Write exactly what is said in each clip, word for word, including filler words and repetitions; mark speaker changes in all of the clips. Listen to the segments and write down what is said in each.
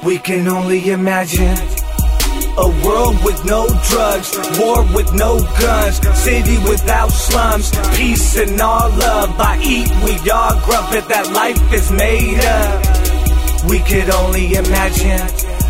Speaker 1: We can only imagine a world with no drugs, war with no guns, city without slums, peace and all love. By eat, we all grub it, that life is made up. We could only imagine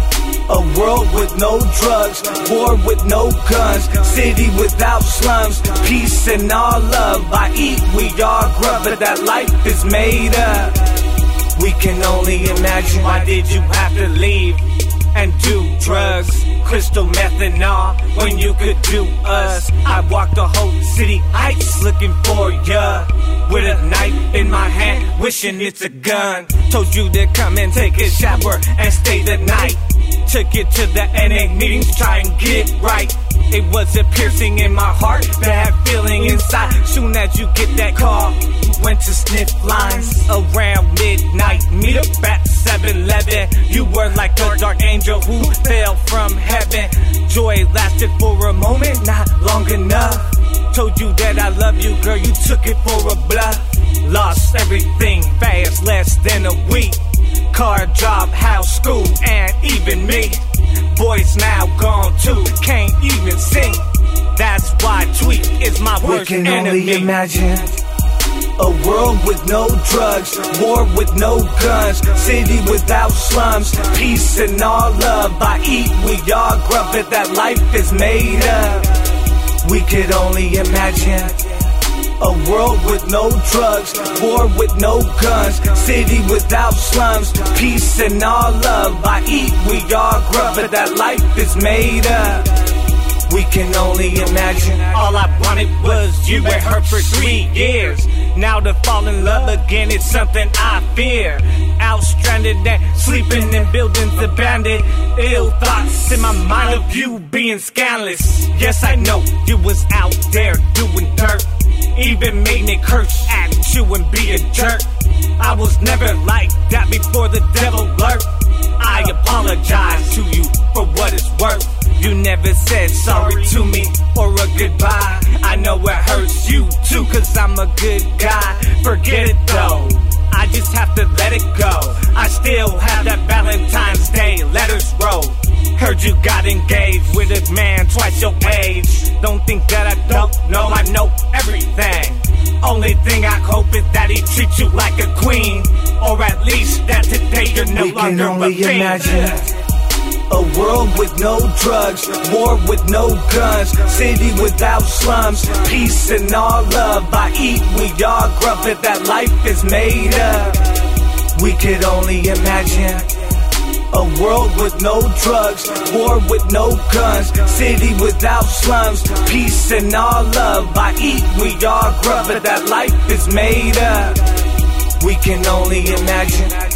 Speaker 1: a world with no drugs, war with no guns, city without slums, peace and all love. By eat, we all grub it, that life is made up. We can only imagine. Why did you have to leave and do drugs, crystal meth and all, when you could do us? I walked the whole city heights looking for ya, with a knife in my hand, wishing it's a gun. Told you to come and take a shower and stay the night. Took it to the N A meetings, try and get it right. It was a piercing in my heart, bad feeling inside. Soon as you get that call, went to sniff lines around midnight. Meet up at seven eleven. You were like a dark angel who fell from heaven. Joy lasted for a moment, not long enough. Told you that I love you, girl, you took it for a bluff. Lost everything fast, less than a week. Car, job, house, school, and even me. Boys now gone too, can't even sing. That's why Tweak is my worst enemy. We can only imagine a world with no drugs, war with no guns, city without slums, peace and all love. By eat, we all grub it, that life is made up. We could only imagine a world with no drugs, war with no guns, city without slums, peace and all love. By eat, we all grub it, that life is made up. We can only imagine. All I wanted was you and her for three years. Now to fall in love again is something I fear. Out stranded and sleeping in buildings abandoned. Ill thoughts in my mind of you being scandalous. Yes, I know you was out there doing dirt. Even made me curse at you and be a jerk. I was never like that before the devil lurked. I apologize to you for what it's worth. You never said sorry to me or a goodbye. I know it hurts you too, cause I'm a good guy. Forget it though, I just have to let it go. I still have that Valentine's Day letters roll. Heard you got engaged with a man twice your age. Don't think that I don't know, I know everything. Only thing I hope is that he treats you like a queen, or at least that today you're no we longer can only a fiend. Imagine a world with no drugs, war with no guns, city without slums, peace and all love. By eat, we all grub it, that life is made up. We could only imagine a world with no drugs, war with no guns, city without slums, peace and all love. By eat, we all grub it, that life is made up. We can only imagine.